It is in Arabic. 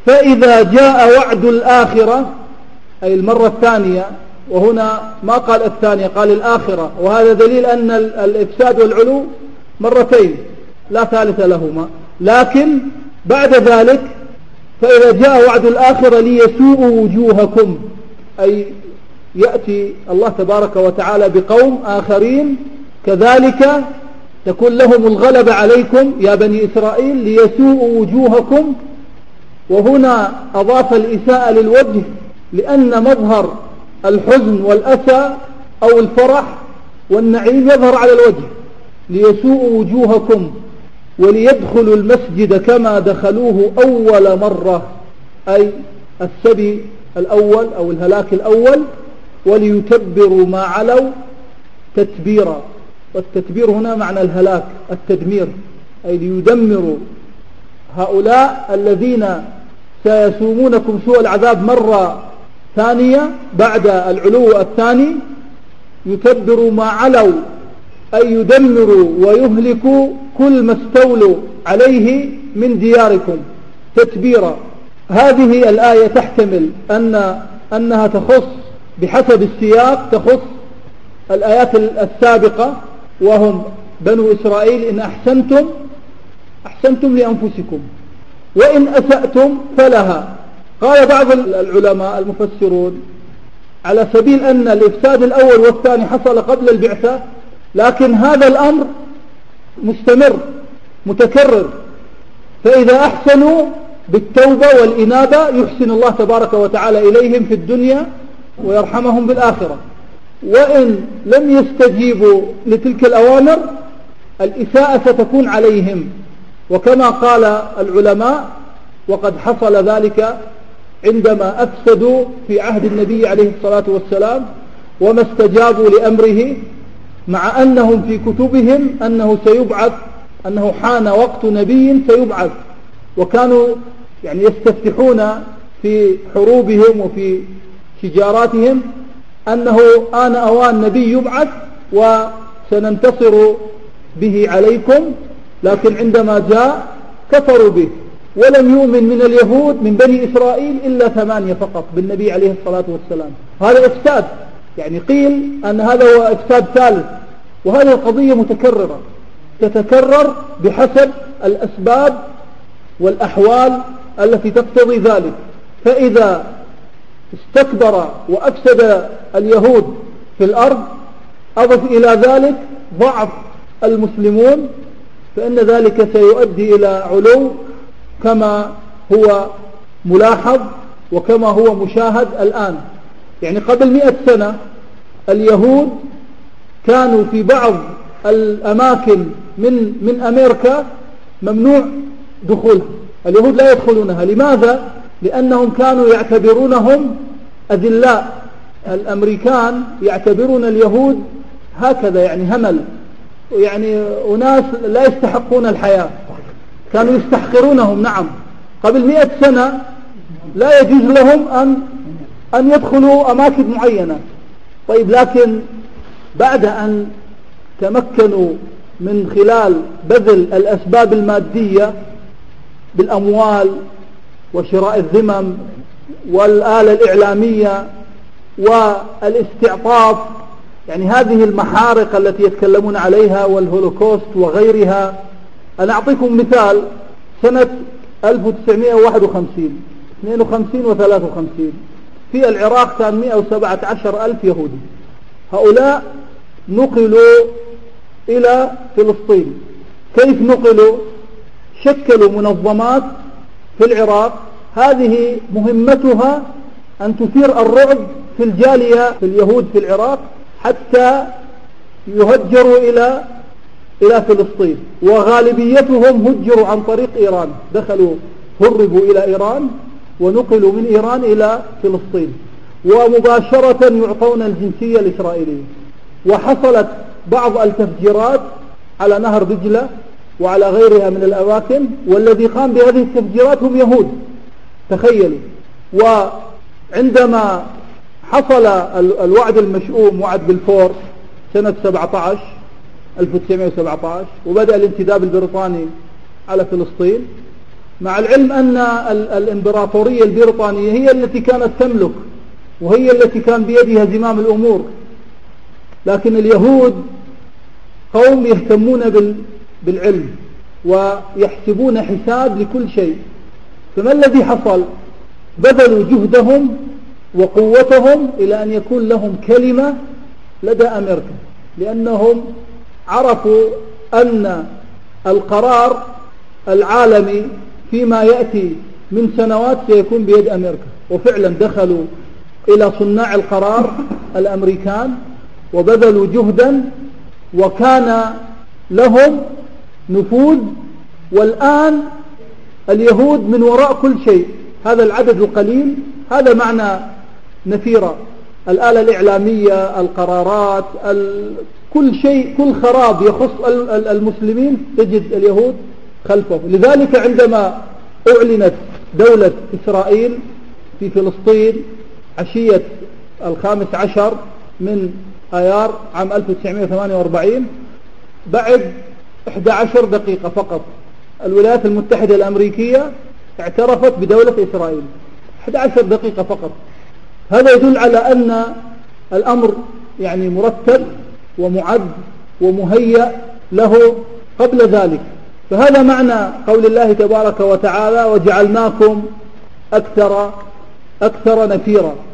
فإذا جاء وعد الآخرة أي المرة الثانية، وهنا ما قال الثانية قال الآخرة، وهذا دليل أن الإفساد والعلو مرتين لا ثالث لهما. لكن بعد ذلك فإذا جاء وعد الآخرة ليسوءوا وجوهكم، أي يأتي الله تبارك وتعالى بقوم آخرين كذلك تكون لهم الغلبة عليكم يا بني إسرائيل ليسوءوا وجوهكم. وهنا أضاف الإساءة للوجه، لأن مظهر الحزن والأسى أو الفرح والنعيم يظهر على الوجه. ليسوءوا وجوهكم وليدخلوا المسجد كما دخلوه أول مرة، أي السبي الأول أو الهلاك الأول، وليتبروا ما علوا تتبيرا. والتتبير هنا معنى الهلاك التدمير، أي ليدمروا هؤلاء الذين سيسومونكم سوء العذاب مرة ثانية بعد العلو الثاني. يتبروا ما علوا أي يدمروا ويهلكوا كل ما استولوا عليه من دياركم تتبيرا. هذه الآية تحتمل أنها تخص بحسب السياق تخص الآيات السابقة، وهم بنو إسرائيل إن أحسنتم لأنفسكم وإن أسأتم فلها. قال بعض العلماء المفسرون على سبيل أن الإفساد الأول والثاني حصل قبل البعثة، لكن هذا الأمر مستمر متكرر، فإذا أحسنوا بالتوبة والإنابة يحسن الله تبارك وتعالى إليهم في الدنيا ويرحمهم بالآخرة. وإن لم يستجيبوا لتلك الأوامر الإساءة ستكون عليهم، وكما قال العلماء وقد حصل ذلك عندما أفسدوا في عهد النبي عليه الصلاة والسلام وما استجابوا لأمره، مع أنهم في كتبهم أنه سيبعث، أنه حان وقت نبي سيبعث، وكانوا يعني يستفتحون في حروبهم وفي شجاراتهم أنه آن أوان نبي يبعث وسننتصر به عليكم، لكن عندما جاء كفروا به. ولم يؤمن من اليهود من بني إسرائيل إلا 8 فقط بالنبي عليه الصلاة والسلام. هذا إفساد، يعني قيل أن هذا هو إفساد ثالث، وهذه القضية متكررة تتكرر بحسب الأسباب والأحوال التي تقتضي ذلك. فإذا استكبر وأفسد اليهود في الأرض أضف إلى ذلك ضعف المسلمون، فإن ذلك سيؤدي إلى علو كما هو ملاحظ وكما هو مشاهد الآن. يعني قبل 100 سنة اليهود كانوا في بعض الأماكن من أمريكا ممنوع دخولها، اليهود لا يدخلونها. لماذا؟ لأنهم كانوا يعتبرونهم أذلاء. الأمريكان يعتبرون اليهود هكذا، يعني همل، يعني أناس لا يستحقون الحياة، كانوا يستحقرونهم. نعم، قبل 100 سنة لا يجوز لهم أن يدخلوا أماكن معينة. طيب، لكن بعد أن تمكنوا من خلال بذل الأسباب المادية بالأموال وشراء الذمم والآلة الإعلامية والاستعطاف، يعني هذه المحارق التي يتكلمون عليها والهولوكوست وغيرها. أنا أعطيكم مثال، سنة 1951 52 و53 في العراق كان 117,000 يهودي. هؤلاء نقلوا إلى فلسطين. كيف نقلوا؟ شكلوا منظمات في العراق، هذه مهمتها أن تثير الرعب في الجالية في اليهود في العراق حتى يهجروا إلى فلسطين. وغالبيتهم هجروا عن طريق إيران، هربوا إلى إيران ونقلوا من إيران إلى فلسطين، ومباشرة يعطون الجنسية الإسرائيلية. وحصلت بعض التفجيرات على نهر دجلة وعلى غيرها من الأماكن، والذي قام بهذه التفجيرات هم يهود، تخيلوا. وعندما حصل الوعد المشؤوم، وعد بلفور سنة 1917، وبدأ الانتداب البريطاني على فلسطين، مع العلم أن الإمبراطورية البريطانية هي التي كانت تملك وهي التي كان بيدها زمام الأمور، لكن اليهود قوم يهتمون بالعلم ويحسبون حساب لكل شيء. فما الذي حصل؟ بذلوا جهدهم وقوتهم إلى أن يكون لهم كلمة لدى أمريكا، لأنهم عرفوا أن القرار العالمي فيما يأتي من سنوات سيكون بيد أمريكا. وفعلا دخلوا إلى صناع القرار الأمريكان وبذلوا جهدا وكان لهم نفوذ، والآن اليهود من وراء كل شيء. هذا العدد القليل هذا معنى نفيرة، الآلة الإعلامية، القرارات، كل شيء، كل خراب يخص المسلمين تجد اليهود خلفه. لذلك عندما أعلنت دولة إسرائيل في فلسطين عشية 15 من آيار عام 1948 بعد 11 دقيقة فقط الولايات المتحدة الأمريكية اعترفت بدولة إسرائيل. 11 دقيقة فقط. هذا يدل على أن الأمر يعني مرتب ومعد ومهيأ له قبل ذلك. فهذا معنى قول الله تبارك وتعالى: وجعلناكم أكثر نفيرا.